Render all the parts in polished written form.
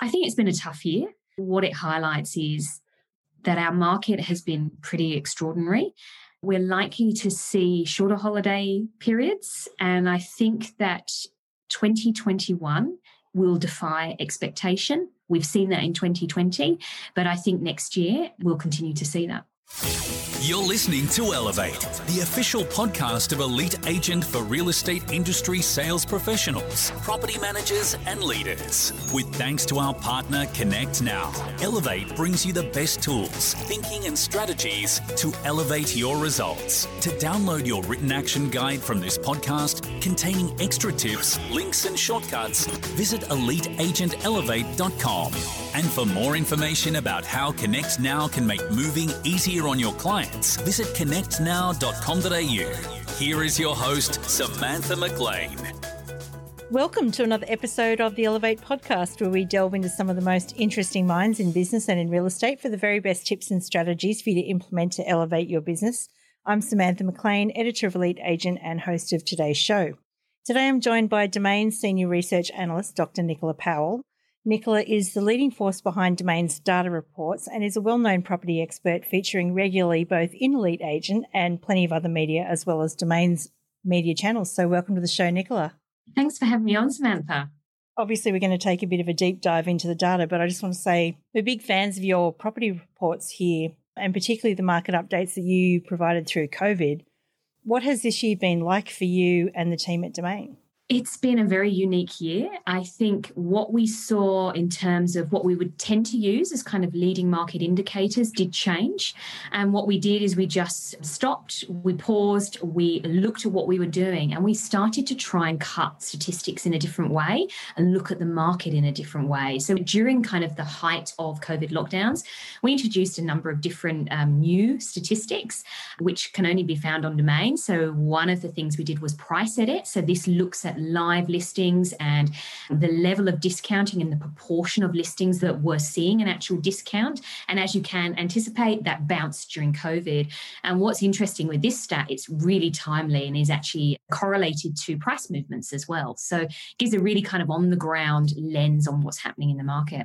I think it's been a tough year. What it highlights is that our market has been pretty extraordinary. We're likely to see shorter holiday periods, and I think that 2021 will defy expectation. We've seen that in 2020, but I think next year we'll continue to see that. You're listening to Elevate, the official podcast of Elite Agent for real estate industry sales professionals, property managers and leaders. With thanks to our partner Connect Now, Elevate brings you the best tools, thinking and strategies to elevate your results. To download your written action guide from this podcast containing extra tips, links and shortcuts, visit eliteagentelevate.com. And for more information about how Connect Now can make moving easier on your clients, visit connectnow.com.au. Here is your host, Samantha McLean. Welcome to another episode of the Elevate podcast, where we delve into some of the most interesting minds in business and in real estate for the very best tips and strategies for you to implement to elevate your business. I'm Samantha McLean, editor of Elite Agent and host of today's show. Today I'm joined by Domain Senior Research Analyst, Dr. Nicola Powell. Nicola is the leading force behind Domain's data reports and is a well-known property expert featuring regularly both in Elite Agent and plenty of other media, as well as Domain's media channels. So welcome to the show, Nicola. Thanks for having me on, Samantha. Obviously, we're going to take a bit of a deep dive into the data, but I just want to say we're big fans of your property reports here, and particularly the market updates that you provided through COVID. What has this year been like for you and the team at Domain? It's been a very unique year. I think what we saw in terms of what we would tend to use as kind of leading market indicators did change. And what we did is we just stopped, we paused, we looked at what we were doing, and we started to try and cut statistics in a different way and look at the market in a different way. So during kind of the height of COVID lockdowns, we introduced a number of different new statistics, which can only be found on Domain. So one of the things we did was price edit. So this looks at live listings and the level of discounting and the proportion of listings that were seeing an actual discount. And as you can anticipate, that bounced during COVID. And what's interesting with this stat, it's really timely and is actually correlated to price movements as well. So it gives a really kind of on the ground lens on what's happening in the market.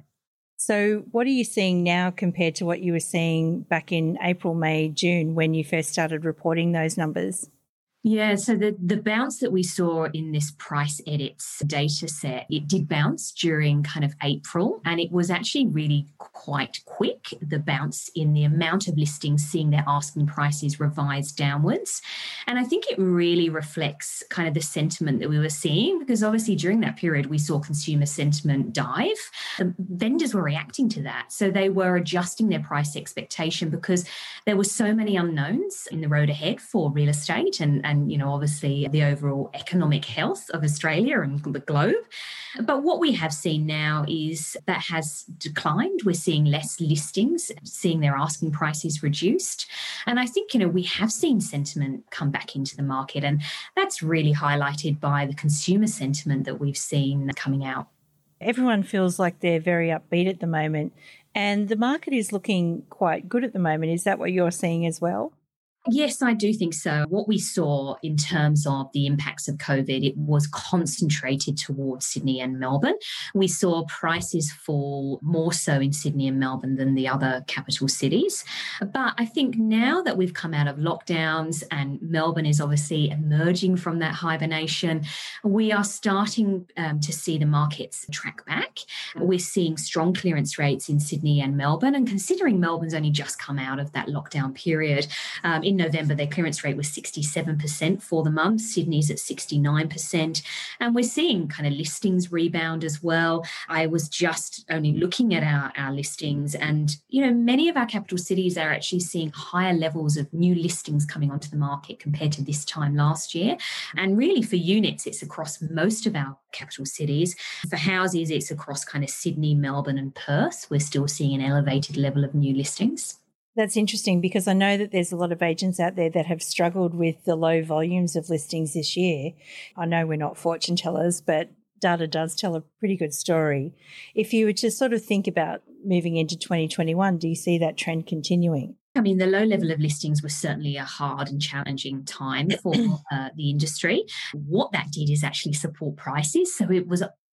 So what are you seeing now compared to what you were seeing back in April, May, June when you first started reporting those numbers? Yeah, so the bounce that we saw in this price edits data set, it did bounce during kind of April, and it was actually really quite quick, the bounce in the amount of listings seeing their asking prices revised downwards. And I think it really reflects kind of the sentiment that we were seeing, because obviously during that period we saw consumer sentiment dive. The vendors were reacting to that. So they were adjusting their price expectation because there were so many unknowns in the road ahead for real estate and obviously the overall economic health of Australia and the globe. But what we have seen now is that has declined. We're seeing less listings, seeing their asking prices reduced. And I think, we have seen sentiment come back into the market, and that's really highlighted by the consumer sentiment that we've seen coming out. Everyone feels like they're very upbeat at the moment, and the market is looking quite good at the moment. Is that what you're seeing as well? Yes, I do think so. What we saw in terms of the impacts of COVID, it was concentrated towards Sydney and Melbourne. We saw prices fall more so in Sydney and Melbourne than the other capital cities. But I think now that we've come out of lockdowns and Melbourne is obviously emerging from that hibernation, we are starting to see the markets track back. We're seeing strong clearance rates in Sydney and Melbourne. And considering Melbourne's only just come out of that lockdown period, in November, their clearance rate was 67% for the month. Sydney's at 69%. And we're seeing kind of listings rebound as well. I was just only looking at our listings, and, many of our capital cities are actually seeing higher levels of new listings coming onto the market compared to this time last year. And really for units, it's across most of our capital cities. For houses, it's across kind of Sydney, Melbourne and Perth. We're still seeing an elevated level of new listings. That's interesting, because I know that there's a lot of agents out there that have struggled with the low volumes of listings this year. I know we're not fortune tellers, but data does tell a pretty good story. If you were to sort of think about moving into 2021, do you see that trend continuing? I mean, the low level of listings was certainly a hard and challenging time for the industry. What that did is actually support prices. So it was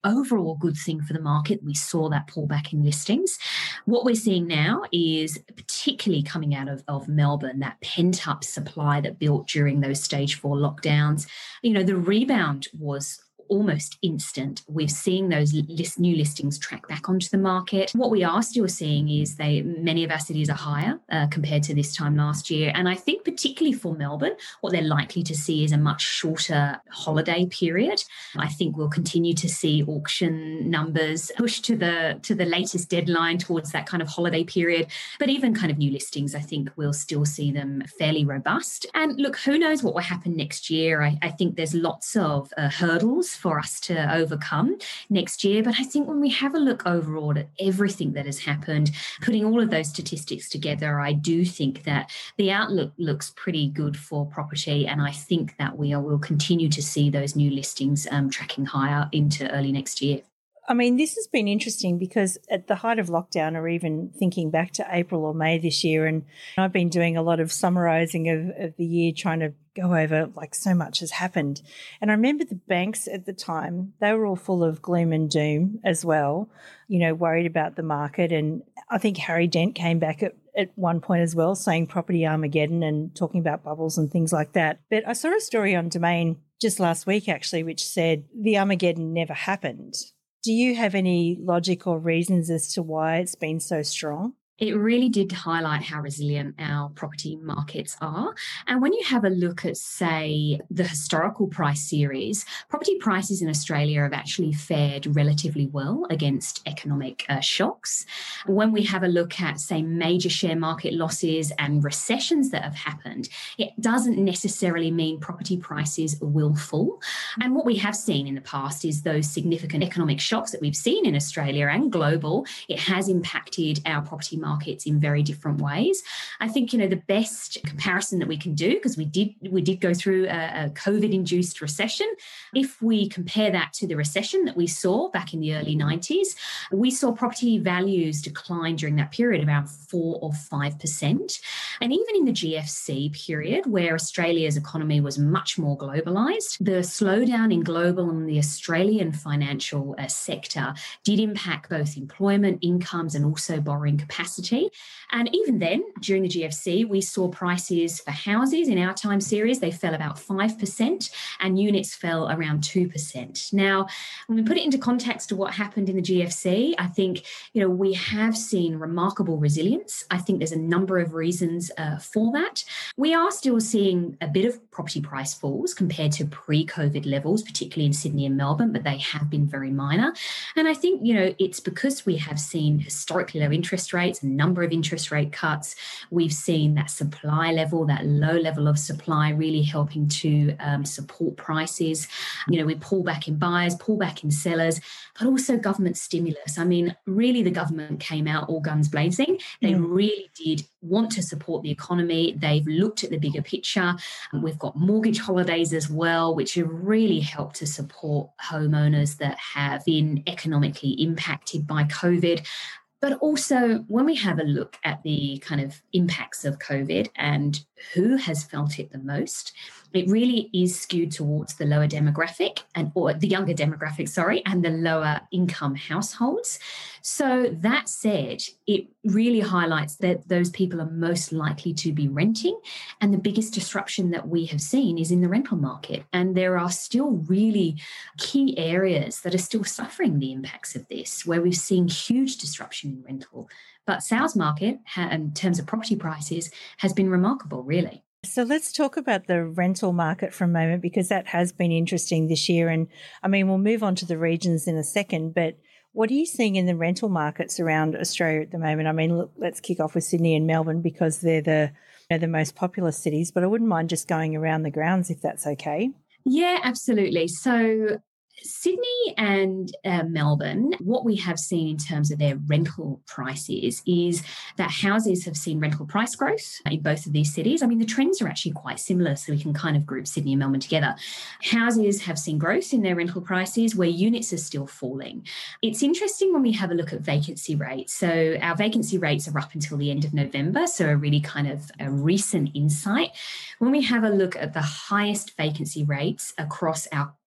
overall good thing for the market. We saw that pullback in listings. What we're seeing now is, particularly coming out of Melbourne, that pent-up supply that built during those stage 4 lockdowns. The rebound was almost instant. We've seen those new listings track back onto the market. What we are still seeing is many of our cities are higher compared to this time last year. And I think particularly for Melbourne, what they're likely to see is a much shorter holiday period. I think we'll continue to see auction numbers push to the latest deadline towards that kind of holiday period. But even kind of new listings, I think we'll still see them fairly robust. And look, who knows what will happen next year? I think there's lots of hurdles for us to overcome next year. But I think when we have a look overall at everything that has happened, putting all of those statistics together, I do think that the outlook looks pretty good for property. And I think that we will continue to see those new listings tracking higher into early next year. I mean, this has been interesting because at the height of lockdown, or even thinking back to April or May this year, and I've been doing a lot of summarising of the year, trying to go over so much has happened. And I remember the banks at the time, they were all full of gloom and doom as well, worried about the market. And I think Harry Dent came back at one point as well, saying property Armageddon and talking about bubbles and things like that. But I saw a story on Domain just last week, actually, which said the Armageddon never happened. Do you have any logic or reasons as to why it's been so strong? It really did highlight how resilient our property markets are. And when you have a look at, say, the historical price series, property prices in Australia have actually fared relatively well against economic shocks. When we have a look at, say, major share market losses and recessions that have happened, it doesn't necessarily mean property prices will fall. And what we have seen in the past is those significant economic shocks that we've seen in Australia and global, it has impacted our property markets in very different ways. I think, the best comparison that we can do, because we did go through a COVID-induced recession, if we compare that to the recession that we saw back in the early 90s, we saw property values decline during that period around 4 or 5%. And even in the GFC period, where Australia's economy was much more globalised, the slowdown in global and the Australian financial sector did impact both employment, incomes, and also borrowing capacity. And even then, during the GFC, we saw prices for houses in our time series, they fell about 5% and units fell around 2%. Now, when we put it into context to what happened in the GFC, I think, we have seen remarkable resilience. I think there's a number of reasons for that. We are still seeing a bit of property price falls compared to pre-COVID levels, particularly in Sydney and Melbourne, but they have been very minor. And I think, it's because we have seen historically low interest rates, a number of interest rate cuts. We've seen that supply level, that low level of supply really helping to support prices. We pull back in buyers, pull back in sellers, but also government stimulus. I mean, really the government came out all guns blazing. They really did want to support the economy. They've looked at the bigger picture. We've got mortgage holidays as well, which have really helped to support homeowners that have been economically impacted by COVID. But also, when we have a look at the kind of impacts of COVID and who has felt it the most, it really is skewed towards the lower demographic or the younger demographic, and the lower income households. So that said, it really highlights that those people are most likely to be renting. And the biggest disruption that we have seen is in the rental market. And there are still really key areas that are still suffering the impacts of this, where we've seen huge disruption in rental. But sales market, in terms of property prices, has been remarkable, really. So let's talk about the rental market for a moment, because that has been interesting this year. And I mean, we'll move on to the regions in a second, but what are you seeing in the rental markets around Australia at the moment? I mean, look, let's kick off with Sydney and Melbourne because they're the most populous cities, but I wouldn't mind just going around the grounds if that's okay. Yeah, absolutely. So Sydney and Melbourne, what we have seen in terms of their rental prices is that houses have seen rental price growth in both of these cities. I mean, the trends are actually quite similar, so we can kind of group Sydney and Melbourne together. Houses have seen growth in their rental prices where units are still falling. It's interesting when we have a look at vacancy rates. So our vacancy rates are up until the end of November, so a really kind of a recent insight. When we have a look at the highest vacancy rates across our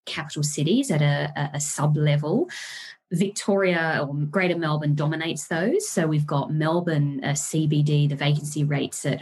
capital cities at a sub-level. Victoria or Greater Melbourne dominates those. So we've got Melbourne CBD, the vacancy rates at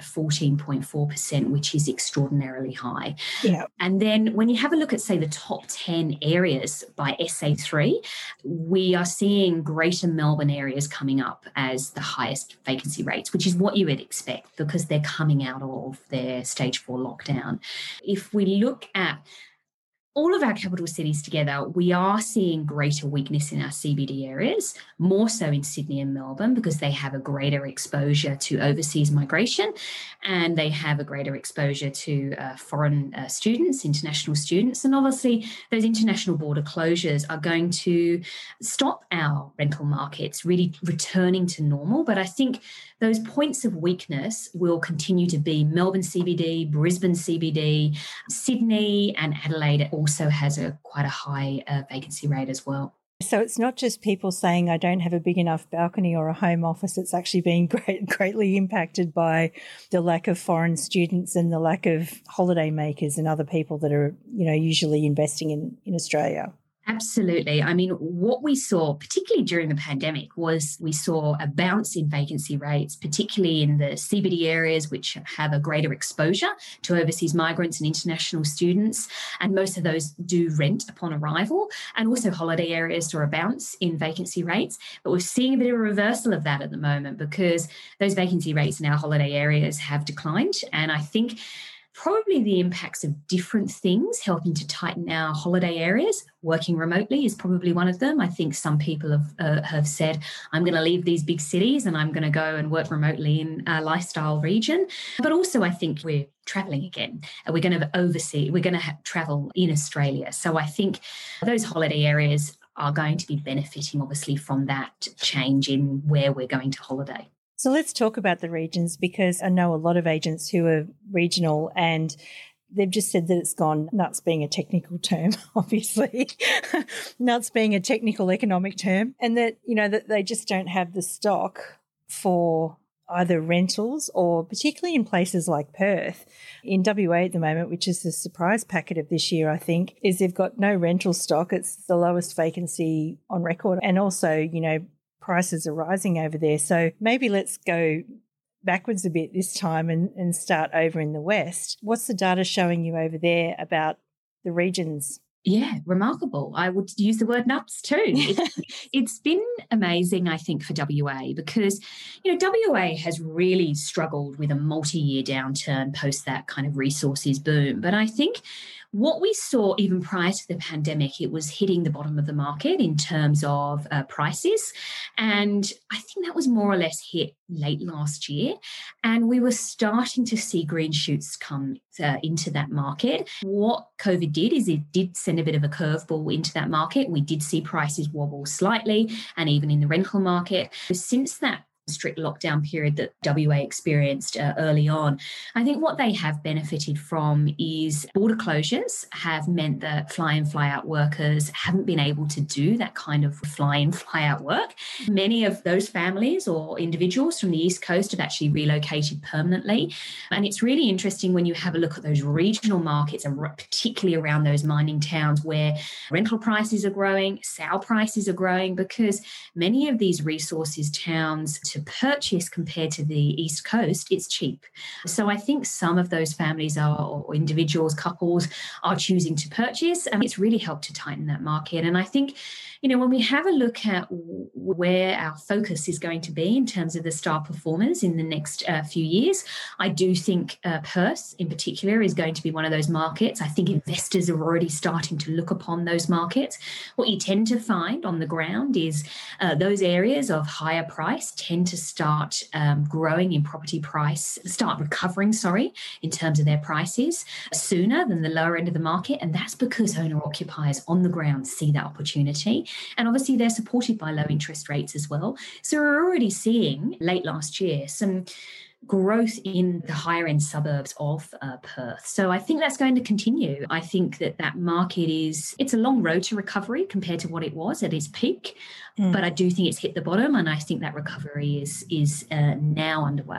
14.4%, which is extraordinarily high. Yeah. And then when you have a look at, say, the top 10 areas by SA3, we are seeing Greater Melbourne areas coming up as the highest vacancy rates, which is what you would expect because they're coming out of their stage 4 lockdown. If we look at all of our capital cities together, we are seeing greater weakness in our CBD areas, more so in Sydney and Melbourne, because they have a greater exposure to overseas migration and they have a greater exposure to foreign students, international students. And obviously, those international border closures are going to stop our rental markets really returning to normal. But I think those points of weakness will continue to be Melbourne CBD, Brisbane CBD, Sydney and Adelaide also has quite a high vacancy rate as well. So it's not just people saying, I don't have a big enough balcony or a home office. It's actually being greatly impacted by the lack of foreign students and the lack of holiday makers and other people that are, usually investing in Australia. Absolutely. I mean, what we saw, particularly during the pandemic, was we saw a bounce in vacancy rates, particularly in the CBD areas, which have a greater exposure to overseas migrants and international students. And most of those do rent upon arrival, and also holiday areas saw a bounce in vacancy rates. But we're seeing a bit of a reversal of that at the moment because those vacancy rates in our holiday areas have declined. And I think probably the impacts of different things helping to tighten our holiday areas. Working remotely is probably one of them. I think some people have said, I'm going to leave these big cities and I'm going to go and work remotely in a lifestyle region. But also I think we're travelling again. We're going to travel in Australia. So I think those holiday areas are going to be benefiting obviously from that change in where we're going to holiday. So let's talk about the regions, because I know a lot of agents who are regional and they've just said that it's gone nuts, being a technical term, obviously, nuts being a technical economic term, and that, that they just don't have the stock for either rentals or particularly in places like Perth. In WA at the moment, which is the surprise packet of this year, I think, is they've got no rental stock. It's the lowest vacancy on record. And also, prices are rising over there. So maybe let's go backwards a bit this time and start over in the West. What's the data showing you over there about the regions? Yeah, remarkable. I would use the word nuts too. It's been amazing, I think, for WA because, WA has really struggled with a multi-year downturn post that kind of resources boom. But I think what we saw even prior to the pandemic, it was hitting the bottom of the market in terms of prices. And I think that was more or less hit late last year. And we were starting to see green shoots come into that market. What COVID did is it did send a bit of a curveball into that market. We did see prices wobble slightly, and even in the rental market. Since that strict lockdown period that WA experienced early on, I think what they have benefited from is border closures have meant that fly-in, fly-out workers haven't been able to do that kind of fly-in, fly-out work. Many of those families or individuals from the East Coast have actually relocated permanently. And it's really interesting when you have a look at those regional markets, and particularly around those mining towns where rental prices are growing, sale prices are growing, because many of these resources towns to purchase compared to the East Coast, it's cheap. So I think some of those families or individuals, couples are choosing to purchase, and it's really helped to tighten that market. And I think, when we have a look at where our focus is going to be in terms of the star performers in the next few years, I do think Perth in particular is going to be one of those markets. I think investors are already starting to look upon those markets. What you tend to find on the ground is those areas of higher price tend to start growing in property price, start recovering, in terms of their prices sooner than the lower end of the market. And that's because owner-occupiers on the ground see that opportunity. And obviously they're supported by low interest rates as well. So we're already seeing late last year some growth in the higher end suburbs of Perth. So I think that's going to continue. I think that market it's a long road to recovery compared to what it was at its peak. But I do think it's hit the bottom, and I think that recovery is now underway.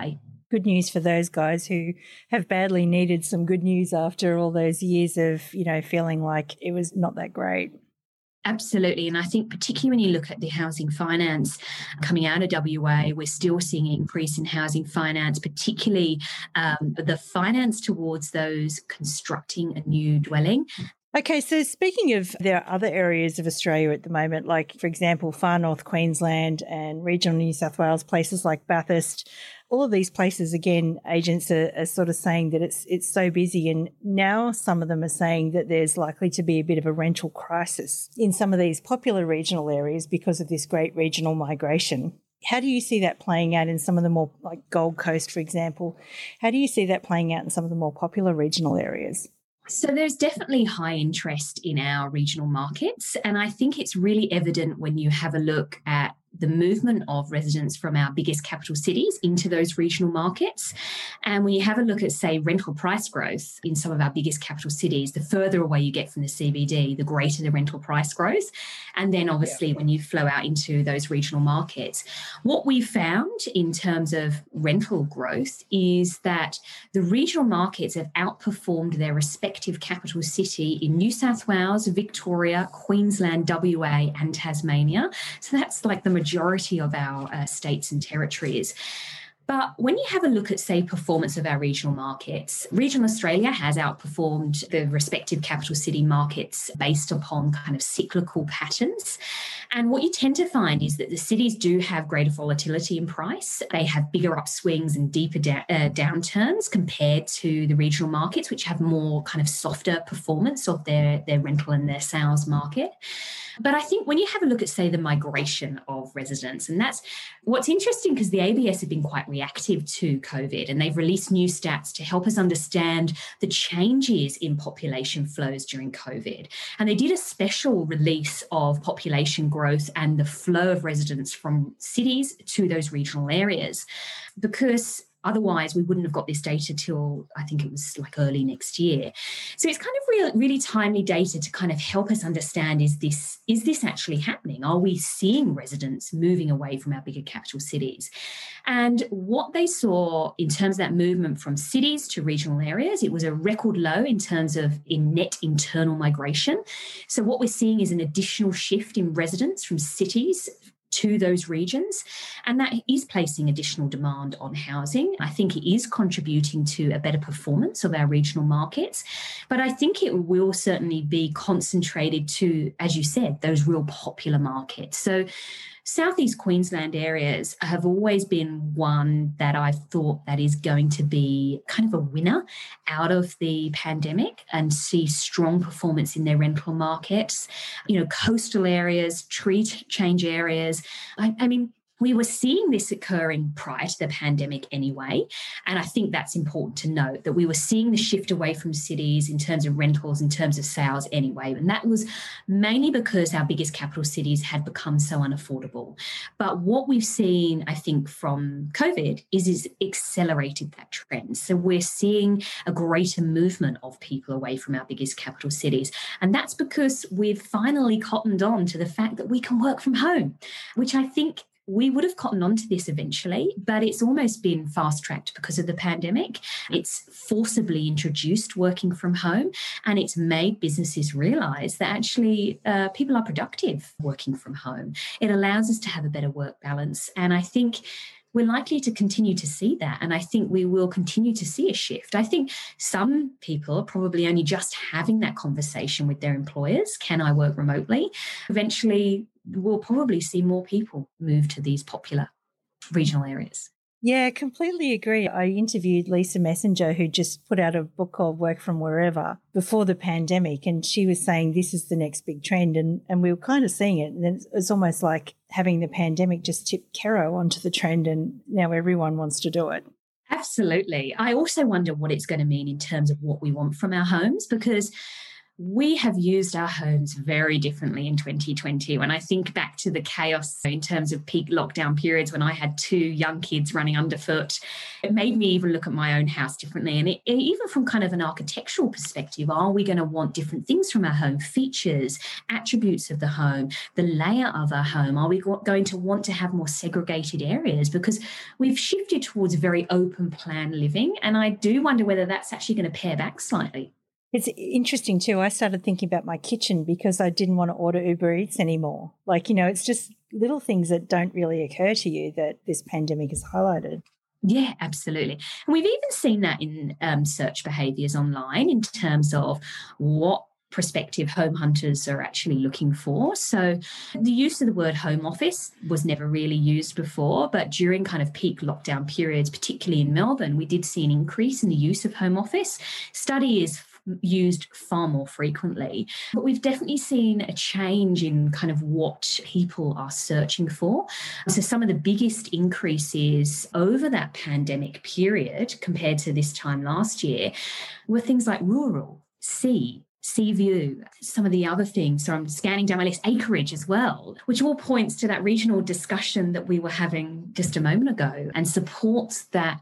Good news for those guys who have badly needed some good news after all those years of, feeling like it was not that great. Absolutely. And I think particularly when you look at the housing finance coming out of WA, we're still seeing an increase in housing finance, particularly the finance towards those constructing a new dwelling. Okay, so speaking of, there are other areas of Australia at the moment, like, for example, far north Queensland and regional New South Wales, places like Bathurst. All of these places, again, agents are sort of saying that it's so busy, and now some of them are saying that there's likely to be a bit of a rental crisis in some of these popular regional areas because of this great regional migration. How do you see that playing out in some of the more, like Gold Coast, for example? How do you see that playing out in some of the more popular regional areas? So there's definitely high interest in our regional markets. And I think it's really evident when you have a look at the movement of residents from our biggest capital cities into those regional markets. And when you have a look at, say, rental price growth in some of our biggest capital cities, the further away you get from the CBD, the greater the rental price growth. And then obviously when you flow out into those regional markets, what we found in terms of rental growth is that the regional markets have outperformed their respective capital city in New South Wales, Victoria, Queensland, WA and Tasmania. So that's like the majority of our states and territories. But when you have a look at, say, performance of our regional markets, regional Australia has outperformed the respective capital city markets based upon kind of cyclical patterns. And what you tend to find is that the cities do have greater volatility in price. They have bigger upswings and deeper downturns compared to the regional markets, which have more kind of softer performance of their rental and their sales market. But I think when you have a look at, say, the migration of residents, and that's what's interesting because the ABS have been quite reactive to COVID and they've released new stats to help us understand the changes in population flows during COVID. And they did a special release of population growth and the flow of residents from cities to those regional areas because otherwise, we wouldn't have got this data till I think it was like early next year. So it's kind of really timely data to kind of help us understand, is this actually happening? Are we seeing residents moving away from our bigger capital cities? And what they saw in terms of that movement from cities to regional areas, it was a record low in terms of net internal migration. So what we're seeing is an additional shift in residents from cities to those regions, and that is placing additional demand on housing. I think it is contributing to a better performance of our regional markets, but I think it will certainly be concentrated to, as you said, those real popular markets. So Southeast Queensland areas have always been one that I've thought that is going to be kind of a winner out of the pandemic and see strong performance in their rental markets. Coastal areas, tree change areas. I mean, we were seeing this occurring prior to the pandemic anyway, and I think that's important to note that we were seeing the shift away from cities in terms of rentals, in terms of sales anyway, and that was mainly because our biggest capital cities had become so unaffordable. But what we've seen, I think, from COVID is accelerated that trend. So we're seeing a greater movement of people away from our biggest capital cities, and that's because we've finally cottoned on to the fact that we can work from home, which I think we would have cottoned on to this eventually, but it's almost been fast-tracked because of the pandemic. It's forcibly introduced working from home, and it's made businesses realise that actually people are productive working from home. It allows us to have a better work balance, and I think we're likely to continue to see that. And I think we will continue to see a shift. I think some people are probably only just having that conversation with their employers. Can I work remotely? Eventually, we'll probably see more people move to these popular regional areas. Yeah, completely agree. I interviewed Lisa Messenger, who just put out a book called Work From Wherever before the pandemic, and she was saying this is the next big trend, and we were kind of seeing it. And it's almost like having the pandemic just tip Kero onto the trend, and now everyone wants to do it. Absolutely. I also wonder what it's going to mean in terms of what we want from our homes, because We have used our homes very differently in 2020. When I think back to the chaos in terms of peak lockdown periods when I had 2 young kids running underfoot, it made me even look at my own house differently. And even from kind of an architectural perspective, are we going to want different things from our home? Features, attributes of the home, the layout of our home. Are we going to want to have more segregated areas? Because we've shifted towards very open plan living. And I do wonder whether that's actually going to pare back slightly. It's interesting too. I started thinking about my kitchen because I didn't want to order Uber Eats anymore. It's just little things that don't really occur to you that this pandemic has highlighted. Yeah, absolutely. And we've even seen that in search behaviours online in terms of what prospective home hunters are actually looking for. So the use of the word home office was never really used before, but during kind of peak lockdown periods, particularly in Melbourne, we did see an increase in the use of home office. Study is used far more frequently. But we've definitely seen a change in kind of what people are searching for. So some of the biggest increases over that pandemic period compared to this time last year were things like rural, sea view, some of the other things. So I'm scanning down my list, acreage as well, which all points to that regional discussion that we were having just a moment ago and supports that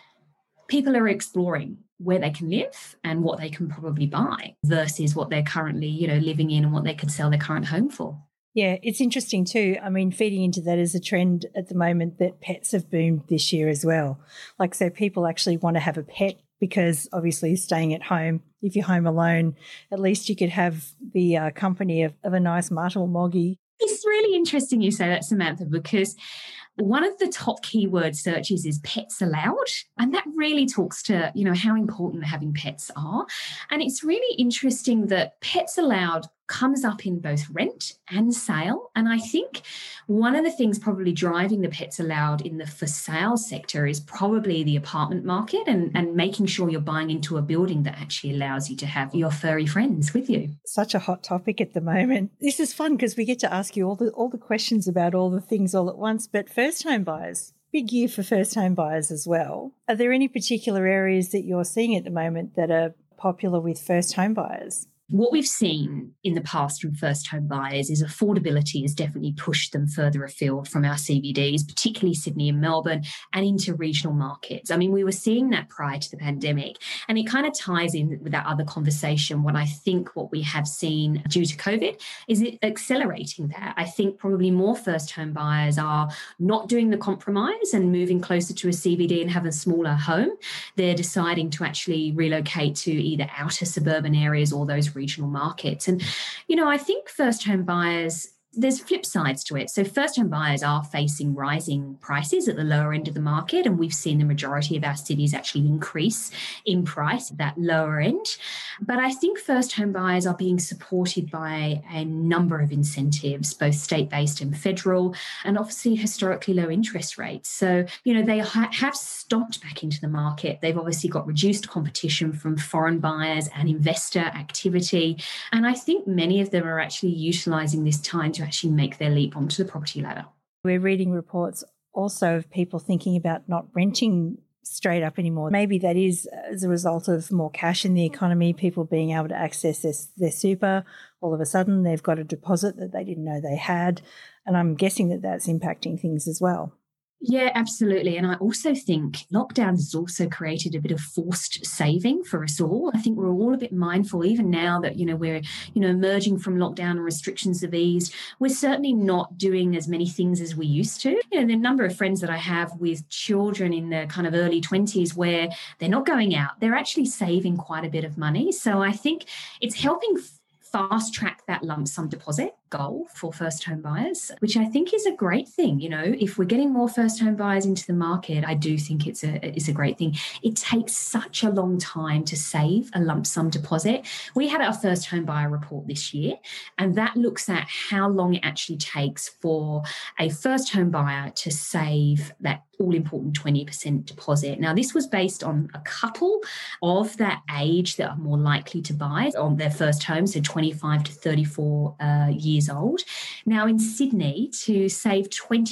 people are exploring where they can live and what they can probably buy versus what they're currently, living in and what they could sell their current home for. Yeah, it's interesting too. I mean, feeding into that is a trend at the moment that pets have boomed this year as well. So people actually want to have a pet because obviously staying at home, if you're home alone, at least you could have the company of a nice mutt or moggy. It's really interesting you say that, Samantha, because one of the top keyword searches is pets allowed. And that really talks to, how important having pets are. And it's really interesting that pets allowed comes up in both rent and sale. And I think one of the things probably driving the pets allowed in the for sale sector is probably the apartment market and making sure you're buying into a building that actually allows you to have your furry friends with you. Such a hot topic at the moment. This is fun because we get to ask you all the questions about all the things all at once. But first home buyers, big year for first home buyers as well. Are there any particular areas that you're seeing at the moment that are popular with first home buyers? What we've seen in the past from first home buyers is affordability has definitely pushed them further afield from our CBDs, particularly Sydney and Melbourne, and into regional markets. I mean, we were seeing that prior to the pandemic, and it kind of ties in with that other conversation. What I think what we have seen due to COVID is it accelerating that. I think probably more first home buyers are not doing the compromise and moving closer to a CBD and have a smaller home. They're deciding to actually relocate to either outer suburban areas or those regional markets. And, I think first home buyers, there's flip sides to it. So first home buyers are facing rising prices at the lower end of the market, and we've seen the majority of our cities actually increase in price at that lower end. But I think first home buyers are being supported by a number of incentives, both state-based and federal, and obviously historically low interest rates. So, they have stomped back into the market. They've obviously got reduced competition from foreign buyers and investor activity. And I think many of them are actually utilising this time to actually make their leap onto the property ladder. We're reading reports also of people thinking about not renting straight up anymore. Maybe that is as a result of more cash in the economy, people being able to access their super. All of a sudden, they've got a deposit that they didn't know they had. And I'm guessing that that's impacting things as well. Yeah, absolutely. And I also think lockdown has also created a bit of forced saving for us all. I think we're all a bit mindful, even now that, we're, emerging from lockdown and restrictions have eased. We're certainly not doing as many things as we used to. The number of friends that I have with children in their kind of early 20s where they're not going out, they're actually saving quite a bit of money. So I think it's helping fast track that lump sum deposit goal for first home buyers, which I think is a great thing. If we're getting more first home buyers into the market, I do think it's a great thing. It takes such a long time to save a lump sum deposit. We had our first home buyer report this year, and that looks at how long it actually takes for a first home buyer to save that all-important 20% deposit. Now, this was based on a couple of that age that are more likely to buy on their first home, so 25 to 34 years old. Now, in Sydney, to save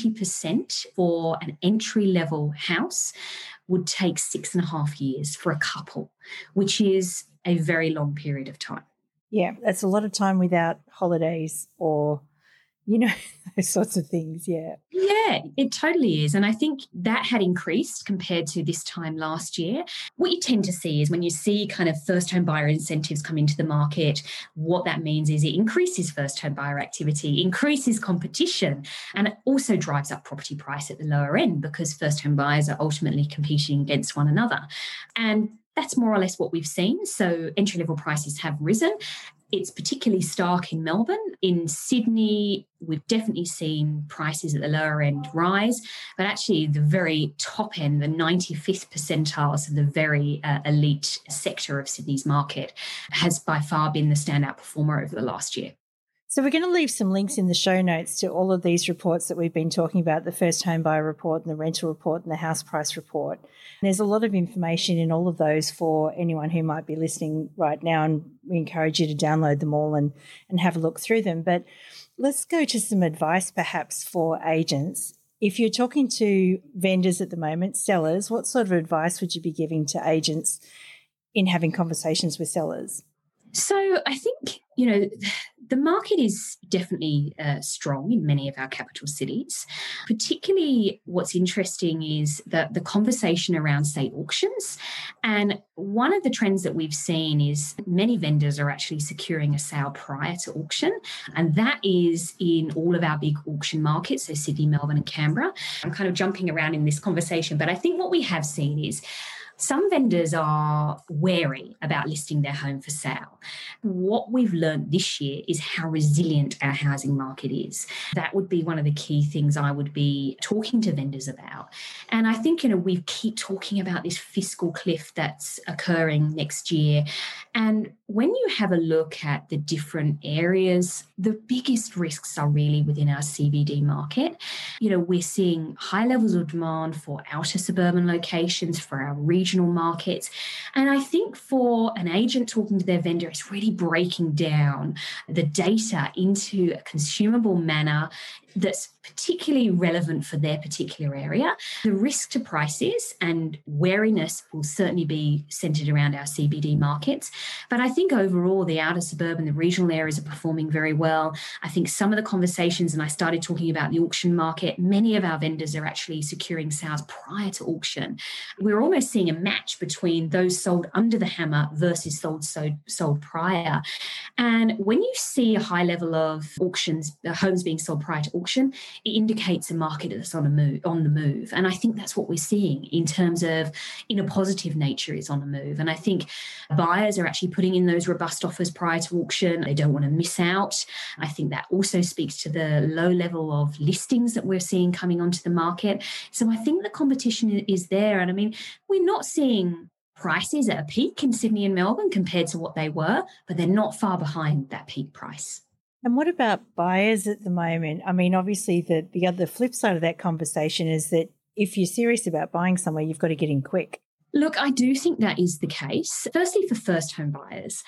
20% for an entry-level house would take 6.5 years for a couple, which is a very long period of time. Yeah, that's a lot of time without holidays or, those sorts of things. Yeah. Yeah, it totally is. And I think that had increased compared to this time last year. What you tend to see is when you see kind of first home buyer incentives come into the market, what that means is it increases first home buyer activity, increases competition, and it also drives up property price at the lower end because first home buyers are ultimately competing against one another. And that's more or less what we've seen. So entry-level prices have risen. It's particularly stark in Melbourne. In Sydney, we've definitely seen prices at the lower end rise, but actually the very top end, the 95th percentile, so the very elite sector of Sydney's market, has by far been the standout performer over the last year. So we're going to leave some links in the show notes to all of these reports that we've been talking about, the first home buyer report and the rental report and the house price report. And there's a lot of information in all of those for anyone who might be listening right now, and we encourage you to download them all and have a look through them. But let's go to some advice perhaps for agents. If you're talking to vendors at the moment, sellers, what sort of advice would you be giving to agents in having conversations with sellers? So I think, the market is definitely strong in many of our capital cities. Particularly what's interesting is the conversation around state auctions. And one of the trends that we've seen is many vendors are actually securing a sale prior to auction. And that is in all of our big auction markets, so Sydney, Melbourne and Canberra. I'm kind of jumping around in this conversation, but I think what we have seen is some vendors are wary about listing their home for sale. What we've learned this year is how resilient our housing market is. That would be one of the key things I would be talking to vendors about. And I think, we keep talking about this fiscal cliff that's occurring next year. And when you have a look at the different areas, the biggest risks are really within our CBD market. We're seeing high levels of demand for outer suburban locations, for our regional markets. And I think for an agent talking to their vendor, it's really breaking down the data into a consumable manner that's particularly relevant for their particular area. The risk to prices and wariness will certainly be centred around our CBD markets. But I think overall, the outer suburban, the regional areas are performing very well. I think some of the conversations, and I started talking about the auction market, many of our vendors are actually securing sales prior to auction. We're almost seeing a match between those sold under the hammer versus sold prior. And when you see a high level of auctions, homes being sold prior to auction, it indicates a market that's on the move. And I think that's what we're seeing in terms of, in a positive nature, is on the move. And I think buyers are actually putting in those robust offers prior to auction. They don't want to miss out. I think that also speaks to the low level of listings that we're seeing coming onto the market. So I think the competition is there. And I mean, we're not seeing prices at a peak in Sydney and Melbourne compared to what they were, but they're not far behind that peak price. And what about buyers at the moment? I mean, obviously the other flip side of that conversation is that if you're serious about buying somewhere, you've got to get in quick. Look, I do think that is the case. Firstly, for first home buyers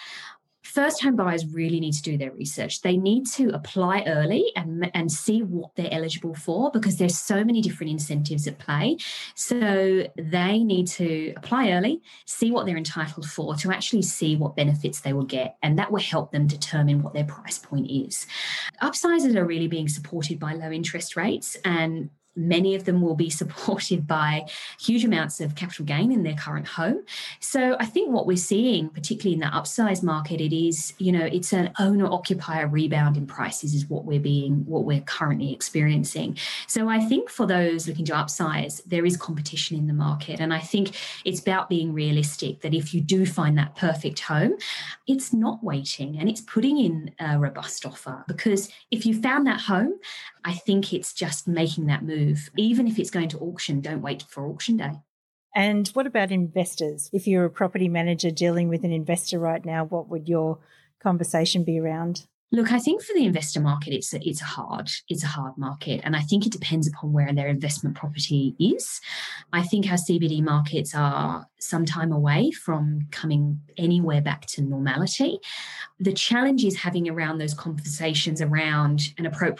really need to do their research. They need to apply early and see what they're eligible for, because there's so many different incentives at play. So they need to apply early, see what they're entitled for, to actually see what benefits they will get. And that will help them determine what their price point is. Upsizers are really being supported by low interest rates, and many of them will be supported by huge amounts of capital gain in their current home. So I think what we're seeing, particularly in the upsize market, it's an owner-occupier rebound in prices is what we're currently experiencing. So I think for those looking to upsize, there is competition in the market. And I think it's about being realistic that if you do find that perfect home, it's not waiting and it's putting in a robust offer. Because if you found that home, I think it's just making that move. Even if it's going to auction, don't wait for auction day. And what about investors? If you're a property manager dealing with an investor right now, what would your conversation be around? Look, I think for the investor market, it's a hard market. And I think it depends upon where their investment property is. I think our CBD markets are some time away from coming anywhere back to normality. The challenge is having around those conversations around an appropriate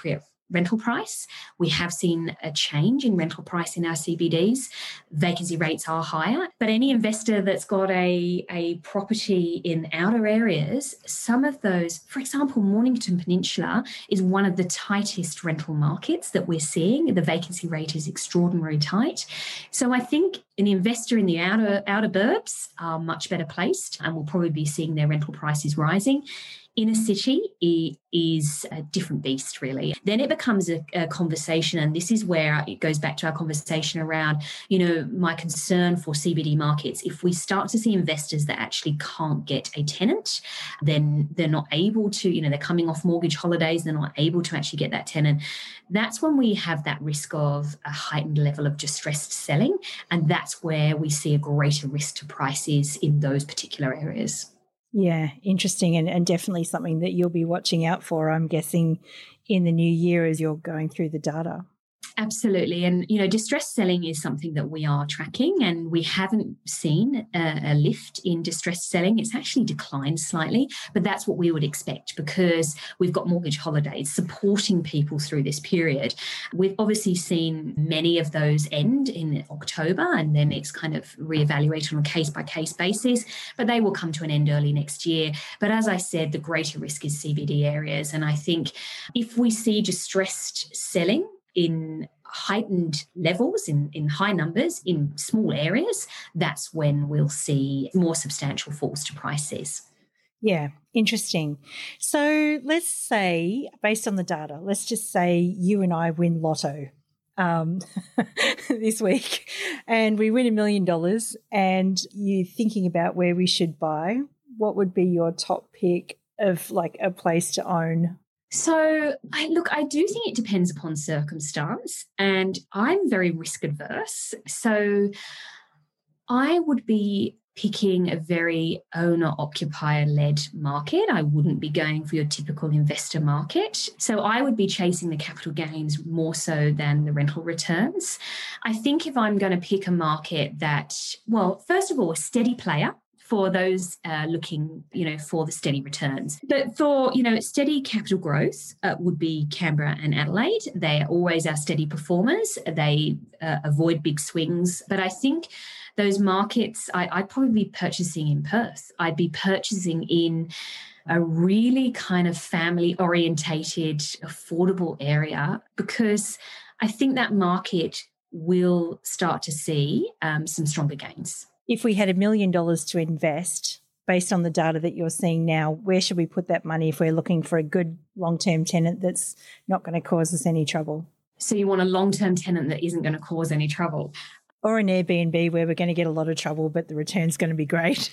rental price. We have seen a change in rental price in our CBDs. Vacancy rates are higher, but any investor that's got a property in outer areas, some of those, for example, Mornington Peninsula is one of the tightest rental markets that we're seeing. The vacancy rate is extraordinarily tight. So I think an investor in the outer burbs are much better placed and will probably be seeing their rental prices rising. Inner city is a different beast, really. Then it becomes a conversation, and this is where it goes back to our conversation around, my concern for CBD markets. If we start to see investors that actually can't get a tenant, then they're not able to, they're coming off mortgage holidays, they're not able to actually get that tenant. That's when we have that risk of a heightened level of distressed selling, and that's where we see a greater risk to prices in those particular areas. Yeah, interesting, and definitely something that you'll be watching out for, I'm guessing, in the new year as you're going through the data. Absolutely. And, distressed selling is something that we are tracking, and we haven't seen a lift in distressed selling. It's actually declined slightly, but that's what we would expect because we've got mortgage holidays supporting people through this period. We've obviously seen many of those end in October, and then it's kind of reevaluated on a case-by-case basis, but they will come to an end early next year. But as I said, the greater risk is CBD areas. And I think if we see distressed selling in heightened levels, in high numbers, in small areas, that's when we'll see more substantial falls to prices. Yeah, interesting. So let's say, based on the data, let's just say you and I win lotto this week and we win $1 million and you're thinking about where we should buy. What would be your top pick of like a place to own? So, I do think it depends upon circumstance, and I'm very risk adverse. So I would be picking a very owner-occupier-led market. I wouldn't be going for your typical investor market. So I would be chasing the capital gains more so than the rental returns. I think if I'm going to pick a market that, well, first of all, a steady player, for those looking, for the steady returns. But for, steady capital growth would be Canberra and Adelaide. They are always our steady performers. They avoid big swings. But I think those markets, I'd probably be purchasing in Perth. I'd be purchasing in a really kind of family-orientated, affordable area because I think that market will start to see some stronger gains. If we had $1 million to invest, based on the data that you're seeing now, where should we put that money if we're looking for a good long-term tenant that's not going to cause us any trouble? So you want a long-term tenant that isn't going to cause any trouble? Or an Airbnb where we're going to get a lot of trouble, but the return's going to be great.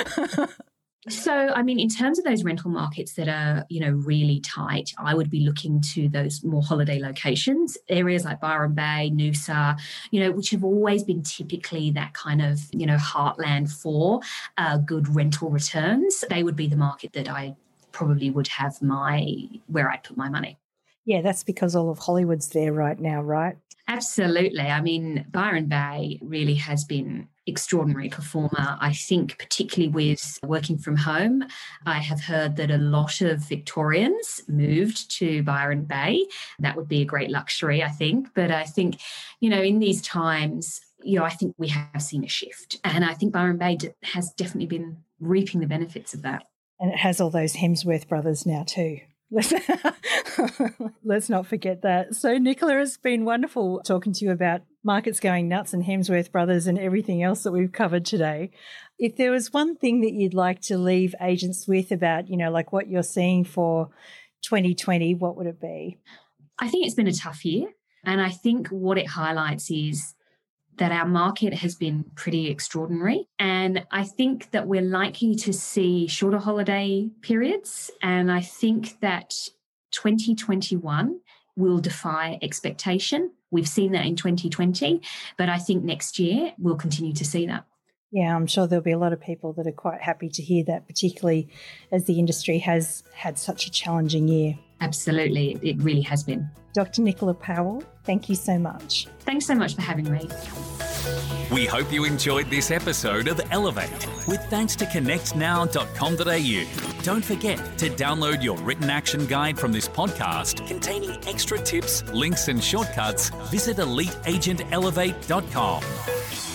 So, in terms of those rental markets that are, really tight, I would be looking to those more holiday locations, areas like Byron Bay, Noosa, which have always been typically that kind of, heartland for good rental returns. They would be the market that I probably would have where I'd put my money. Yeah, that's because all of Hollywood's there right now, right? Absolutely. Byron Bay really has been extraordinary performer. I think particularly with working from home, I have heard that a lot of Victorians moved to Byron Bay. That would be a great luxury, I think. But I think, in these times, I think we have seen a shift. And I think Byron Bay has definitely been reaping the benefits of that. And it has all those Hemsworth brothers now too. Let's not forget that. So, Nicola, it's been wonderful talking to you about markets going nuts and Hemsworth brothers and everything else that we've covered today. If there was one thing that you'd like to leave agents with about, like what you're seeing for 2020, what would it be? I think it's been a tough year. And I think what it highlights is that our market has been pretty extraordinary. And I think that we're likely to see shorter holiday periods. And I think that 2021 will defy expectation. We've seen that in 2020, but I think next year we'll continue to see that. Yeah, I'm sure there'll be a lot of people that are quite happy to hear that, particularly as the industry has had such a challenging year. Absolutely. It really has been. Dr. Nicola Powell, thank you so much. Thanks so much for having me. We hope you enjoyed this episode of Elevate with thanks to connectnow.com.au. Don't forget to download your written action guide from this podcast containing extra tips, links and shortcuts. Visit EliteAgentElevate.com.